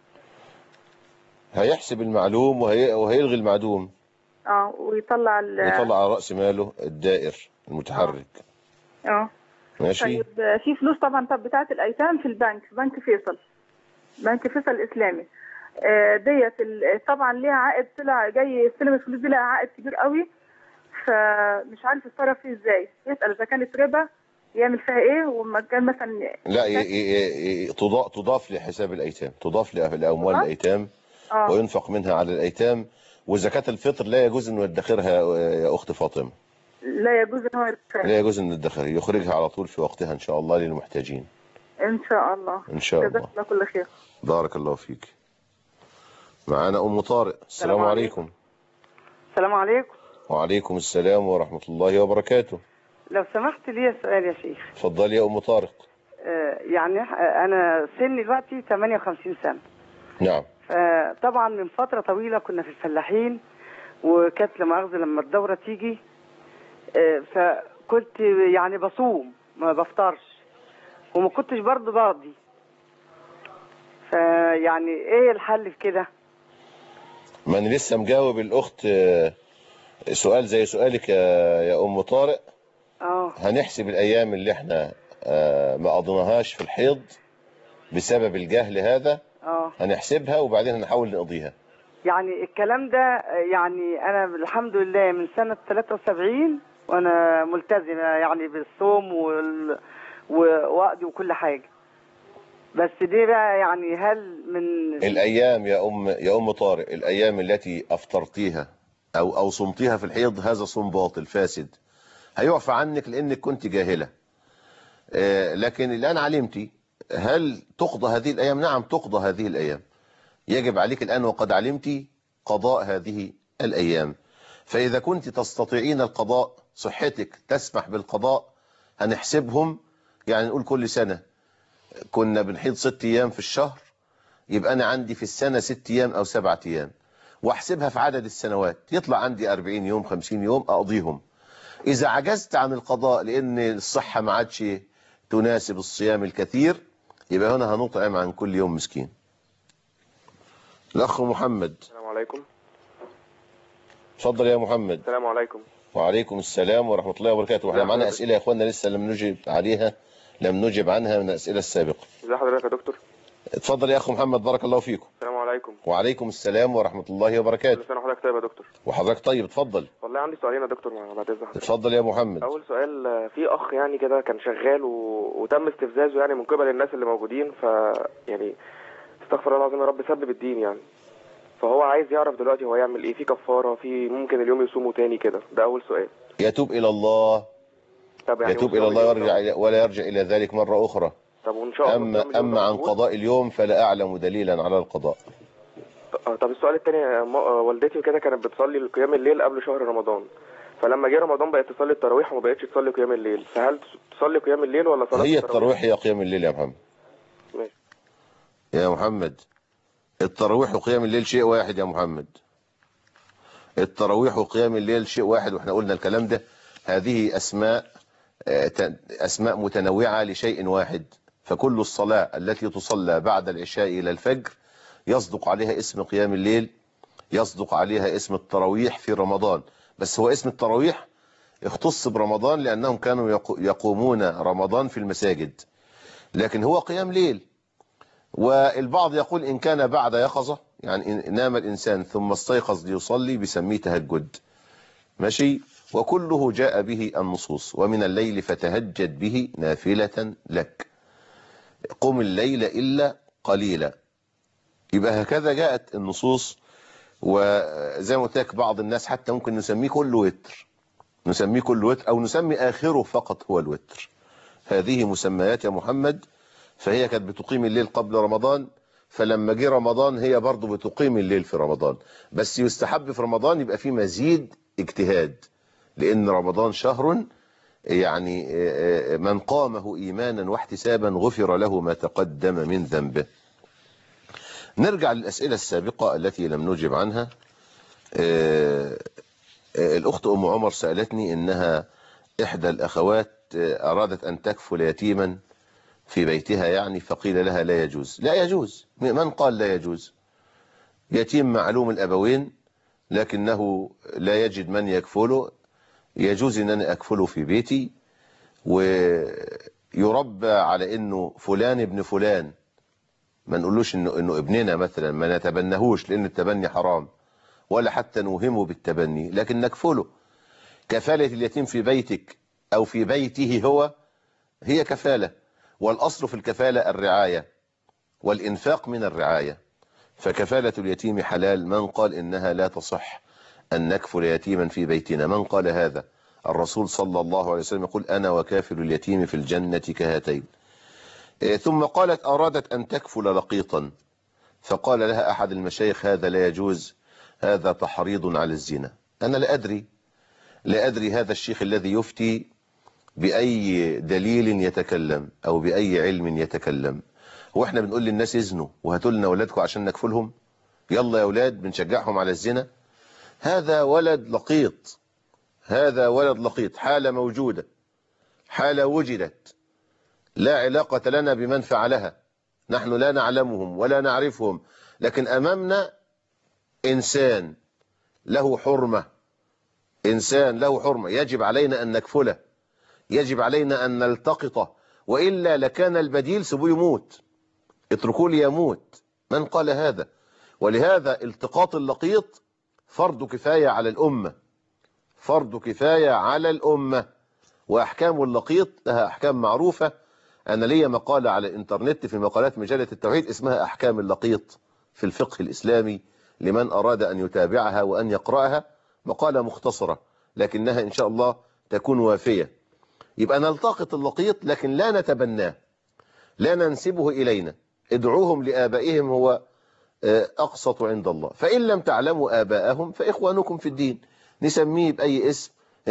هيحسب المعلوم وهي... وهيلغي المعدوم. اه ويطلع ال... ويطلع على راس ماله الدائر المتحرك. اه ماشي. طيب في فلوس طبعا طب بتاعه الايتام في البنك، في بنك فيصل، بنك فيصل الاسلامي، آه ديت طبعا ليها عائد، طلع جاي يستلم الفلوس دي لها عائد كبير قوي، فمش عارف يتصرف فيه ازاي. يسال اذا كانت ربا يعمل فيها ايه، وما كان مثلا لا ي... ي... ي... تضاف تضاف لحساب الايتام، تضاف لاموال الايتام آه. وينفق منها على الايتام. وزكاه الفطر لا يجوز انه يدخرها يا اخت فاطمه. لا يجوز ان هو يدخرها. لا يجوز انه يدخرها، يخرجها على طول في وقتها ان شاء الله للمحتاجين. ان شاء الله. ان شاء الله. جزاك الله كل خير. بارك الله فيك. معانا ام طارق، السلام عليكم. السلام عليكم. وعليكم السلام ورحمه الله وبركاته. لو سمحت لي سؤال يا شيخ. اتفضلي يا ام طارق. آه يعني انا سني دلوقتي ثمانية وخمسين سنه. نعم. طبعا من فتره طويله كنا في الفلاحين، وكانت لمؤاخذه لما الدوره تيجي فكنت يعني بصوم ما بفطرش، وما كنتش برضه باضي، فيعني ايه الحل في كده؟ ما انا لسه مجاوب الاخت سؤال زي سؤالك يا يا ام طارق. اه اه هنحسب الأيام اللي احنا آه ما قضيناهاش في الحيض بسبب الجهل هذا. اه هنحسبها وبعدين هنحاول نقضيها. يعني الكلام ده يعني انا الحمد لله من سنة ثلاثة وسبعين وانا ملتزمة يعني بالصوم وال... ووقتي وكل حاجة. بس دي بقى يعني هل من الأيام يا أم يا أم طارق، الأيام التي أفطرتيها أو أو صمتيها في الحيض هذا صوم باطل فاسد، هيعفى عنك لأنك كنت جاهلة. آه لكن الآن علمتي، هل تقضى هذه الأيام؟ نعم تقضى هذه الأيام. يجب عليك الآن وقد علمت قضاء هذه الأيام. فإذا كنت تستطيعين القضاء، صحتك تسمح بالقضاء، هنحسبهم. يعني نقول كل سنة كنا بنحيض ست أيام في الشهر، يبقى أنا عندي في السنة ست أيام أو سبعة أيام، واحسبها في عدد السنوات يطلع عندي أربعين يوم خمسين يوم أقضيهم. إذا عجزت عن القضاء لأن الصحة ما عادش تناسب الصيام الكثير، يبقى هنا هنطعم عن كل يوم مسكين. الأخ محمد. السلام عليكم. اتفضل يا محمد. السلام عليكم. وعليكم السلام ورحمة الله وبركاته. احنا معانا أسئلة يا أخوانا لسه لم نجب عليها، لم نجب عنها من الأسئلة السابقة. ازي حضرتك يا دكتور؟ اتفضل يا أخ محمد، بارك الله فيكم. السلام عليكم. وعليكم السلام ورحمة الله وبركاته. كل سنة وحضرتك طيب يا دكتور. وحضرتك طيب، اتفضل. والله عندي سؤالين يا دكتور بعد اذن حضرتك. اتفضل يا محمد. أول سؤال، في أخ يعني كده كان شغال و... وتم استفزازه يعني من قبل الناس اللي موجودين، ف يعني استغفر الله العظيم يا رب، سبب الدين يعني. فهو عايز يعرف دلوقتي هو يعمل ايه، في كفارة، في ممكن اليوم يصومه تاني كده. ده أول سؤال. يتوب إلى الله. طب يعني يتوب إلى الله ويرجع إلى ولا يرجع إلى ذلك مرة أخرى. طب وإن شاء الله. أما أما عن قضاء اليوم فلا أعلم دليلا على القضاء. طب السؤال الثاني، والدتي وكده كانت بتصلي قيام الليل قبل شهر رمضان، فلما جه رمضان بقت تصلي التراويح وما بقتش تصلي قيام الليل، فهل تصلي قيام الليل ولا صلاه هي التراويح هي قيام الليل يا محمد؟ ماشي يا محمد، التراويح وقيام الليل شيء واحد يا محمد. التراويح وقيام الليل شيء واحد، واحنا قلنا الكلام ده. هذه أسماء أسماء متنوعة لشيء واحد. فكل الصلاة التي تصلى بعد العشاء إلى الفجر يصدق عليها اسم قيام الليل، يصدق عليها اسم التراويح في رمضان. بس هو اسم التراويح يختص برمضان لأنهم كانوا يقومون رمضان في المساجد، لكن هو قيام ليل. والبعض يقول إن كان بعد يقظة، يعني إن نام الإنسان ثم استيقظ ليصلي بيسميه تهجد. ماشي. وكله جاء به النصوص. ومن الليل فتهجد به نافلة لك، قم الليل إلا قليلا. يبقى هكذا جاءت النصوص. وزي ما قلت لك بعض الناس حتى ممكن نسميه كل وتر، نسميه كل وتر أو نسمي آخره فقط هو الوتر. هذه مسميات يا محمد. فهي كانت بتقيم الليل قبل رمضان، فلما جه رمضان هي برضو بتقيم الليل في رمضان. بس يستحب في رمضان يبقى فيه مزيد اجتهاد، لأن رمضان شهر يعني من قامه إيمانا واحتسابا غفر له ما تقدم من ذنبه. نرجع للأسئلة السابقة التي لم نجب عنها. الأخت أم عمر سألتني إنها إحدى الأخوات أرادت أن تكفل يتيما في بيتها يعني، فقيل لها لا يجوز. لا يجوز. من قال لا يجوز؟ يتيم معلوم الأبوين لكنه لا يجد من يكفله، يجوز أن أنا أكفله في بيتي ويربى على أنه فلان ابن فلان، ما نقولوش إنه, إنه ابننا مثلا، ما نتبنهوش لأن التبني حرام، ولا حتى نوهمه بالتبني، لكن نكفله. كفالة اليتيم في بيتك أو في بيته هو هي كفالة، والأصل في الكفالة الرعاية والإنفاق من الرعاية. فكفالة اليتيم حلال. من قال إنها لا تصح أن نكفل يتيما في بيتنا؟ من قال هذا؟ الرسول صلى الله عليه وسلم يقول أنا وكافل اليتيم في الجنة كهاتين. ثم قالت أرادت أن تكفل لقيطا، فقال لها أحد المشايخ هذا لا يجوز، هذا تحريض على الزنا. أنا لا أدري لا أدري هذا الشيخ الذي يفتي بأي دليل يتكلم أو بأي علم يتكلم. وإحنا بنقول للناس ازنوا وهاتوا لنا أولادكم عشان نكفلهم، يلا يا أولاد بنشجعهم على الزنا. هذا ولد لقيط، هذا ولد لقيط، حالة موجودة، حالة وجدت، لا علاقة لنا بمن فعلها، نحن لا نعلمهم ولا نعرفهم، لكن أمامنا إنسان له حرمة، إنسان له حرمة يجب علينا أن نكفله. يجب علينا أن نلتقطه، وإلا لكان البديل سيبوه يموت، اتركوا لي يموت. من قال هذا؟ ولهذا التقاط اللقيط فرض كفاية على الأمة، فرض كفاية على الأمة. وأحكام اللقيط لها أحكام معروفة. أنا ليا مقالة على الإنترنت في مقالات مجلة التوحيد اسمها أحكام اللقيط في الفقه الإسلامي، لمن أراد أن يتابعها وأن يقرأها. مقالة مختصرة لكنها إن شاء الله تكون وافية. يبقى نلتقط اللقيط لكن لا نتبناه، لا ننسبه إلينا. ادعوهم لآبائهم هو أقسط عند الله، فإن لم تعلموا آباءهم فإخوانكم في الدين، نسميه بأي اسم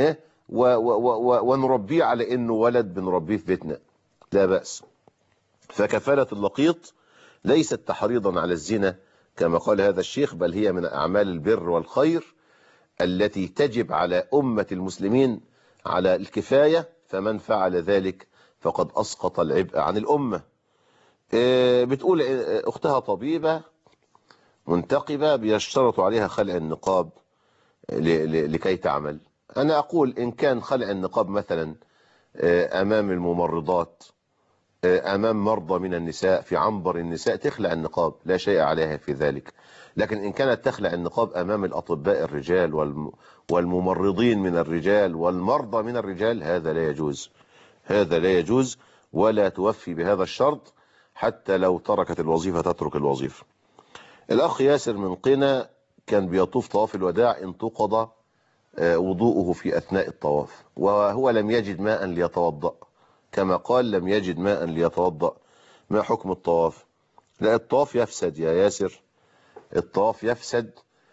ونربيه على إنه ولد بنربيه في بيتنا، لا بأس. فكفالة اللقيط ليست تحريضا على الزنا كما قال هذا الشيخ، بل هي من أعمال البر والخير التي تجب على أمة المسلمين على الكفاية، فمن فعل ذلك فقد أسقط العبء عن الأمة. بتقول أختها طبيبة منتقبة بيشترط عليها خلع النقاب لكي تعمل. أنا أقول إن كان خلع النقاب مثلا أمام الممرضات، أمام مرضى من النساء، في عنبر النساء، تخلع النقاب لا شيء عليها في ذلك. لكن إن كانت تخلع النقاب أمام الأطباء الرجال والممرضين من الرجال والمرضى من الرجال، هذا لا يجوز، هذا لا يجوز، ولا توفي بهذا الشرط. حتى لو تركت الوظيفة تترك الوظيفة. الأخ ياسر من قنا كان بيطوف طواف الوداع، انتقض وضوءه في أثناء الطواف، وهو لم يجد ماء ليتوضأ، كما قال لم يجد ماء ليتوضأ. ما حكم الطواف؟ لا، الطواف يفسد يا ياسر، الطواف يفسد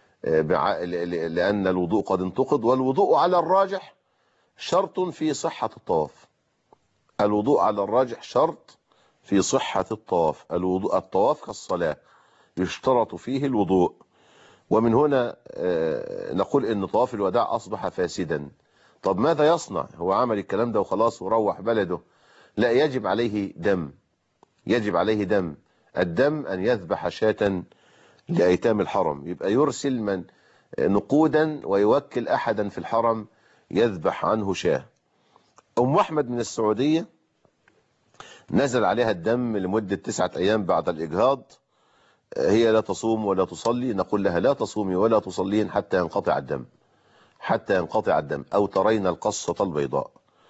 لأن الوضوء قد انتقض، والوضوء على الراجح شرط في صحة الطواف. الوضوء على الراجح شرط في صحة الطواف. الوضوء الطواف كالصلاة يشترط فيه الوضوء. ومن هنا نقول ان طواف الوداع أصبح فاسدا. طب ماذا يصنع؟ هو عمل الكلام ده وخلاص وروح بلده؟ لا، يجب عليه دم، يجب عليه دم. الدم أن يذبح شاة لأيتام الحرم، يبقى يرسل من نقودا ويوكل أحدا في الحرم يذبح عنه شاة. أم أحمد من السعودية نزل عليها الدم لمدة تسعة أيام بعد الإجهاض، هي لا تصوم ولا تصلي. نقول لها لا تصومي ولا تصلين حتى ينقطع الدم، حتى ينقطع الدم، أو ترين القصة البيضاء.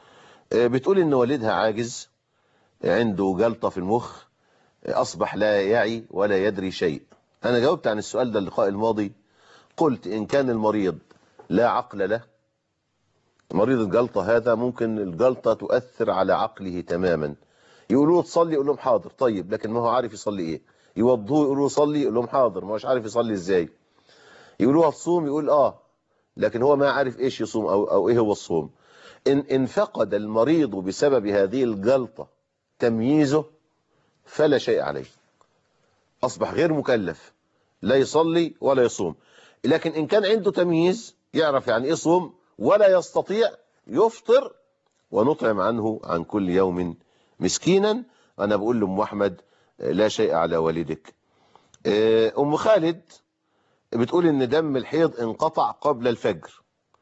بتقول إن والدها عاجز، عنده جلطة في المخ، أصبح لا يعي ولا يدري شيء. أنا جاوبت عن السؤال ده اللقاء الماضي، قلت إن كان المريض لا عقل له، مريض الجلطة هذا ممكن الجلطة تؤثر على عقله تماما. يقولوا له تصلي، يقول لهم حاضر، طيب لكن ما هو عارف يصلي ايه. يوضوه يقولوا له صلي، يقول لهم حاضر، ما هوش عارف يصلي ازاي. يقولوا له تصوم، يقول اه، لكن هو ما عارف ايش يصوم او او ايه هو الصوم. ان ان فقد المريض بسبب هذه الجلطة تمييزه فلا شيء عليه، اصبح غير مكلف، لا يصلي ولا يصوم. لكن ان كان عنده تمييز، يعرف يعني ايه يصوم ولا يستطيع، يفطر ونطعم عنه عن كل يوم مسكينا. أنا بقول لأم أحمد لا شيء على والدك. أم خالد بتقول إن دم الحيض انقطع قبل الفجر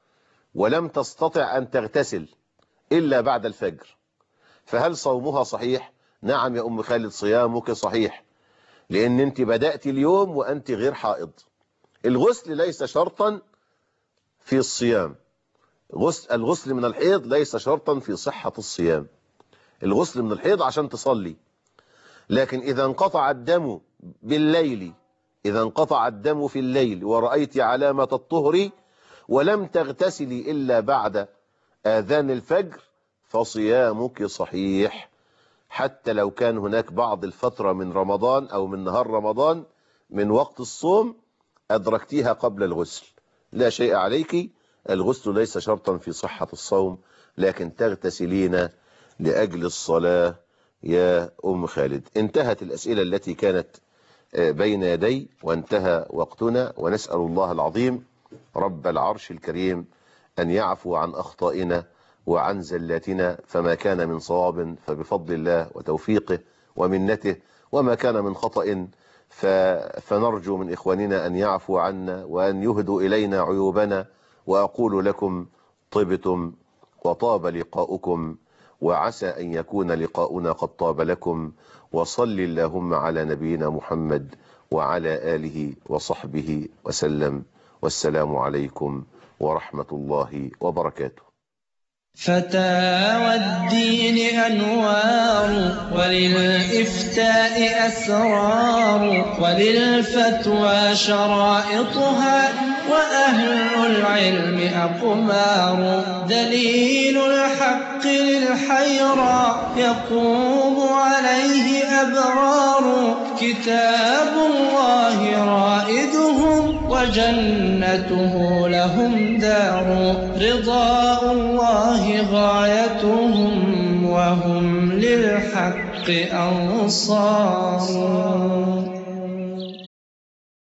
ولم تستطع أن تغتسل إلا بعد الفجر، فهل صومها صحيح؟ نعم يا أم خالد، صيامك صحيح، لأن أنت بدأت اليوم وأنت غير حائض. الغسل ليس شرطا في الصيام، غسل الغسل من الحيض ليس شرطا في صحة الصيام. الغسل من الحيض عشان تصلي، لكن إذا انقطع الدم بالليل، إذا انقطع الدم في الليل ورأيت علامة الطهر ولم تغتسلي إلا بعد آذان الفجر فصيامك صحيح، حتى لو كان هناك بعض الفترة من رمضان أو من نهار رمضان من وقت الصوم أدركتيها قبل الغسل، لا شيء عليك. الغسل ليس شرطا في صحة الصوم، لكن تغتسلين لأجل الصلاة يا أم خالد. انتهت الأسئلة التي كانت بين يدي وانتهى وقتنا، ونسأل الله العظيم رب العرش الكريم أن يعفو عن أخطائنا وعن زلاتنا، فما كان من صواب فبفضل الله وتوفيقه ومنته، وما كان من خطأ فنرجو من إخواننا أن يعفو عنا وأن يهدوا إلينا عيوبنا. وأقول لكم طبتم وطاب لقاؤكم وعسى أن يكون لقاؤنا قد طاب لكم. وصل اللهم على نبينا محمد وعلى آله وصحبه وسلم، والسلام عليكم ورحمة الله وبركاته. فتاوى الدين أنوار، وللإفتاء أسرار، وللفتوى شرائطها، وأهل العلم أقمار. دليل الحق للحيرى يقوم عليه أبرار. كتاب الله رائدهم، وجنته لهم دار. رضاء الله غايتهم، وهم للحق أنصار.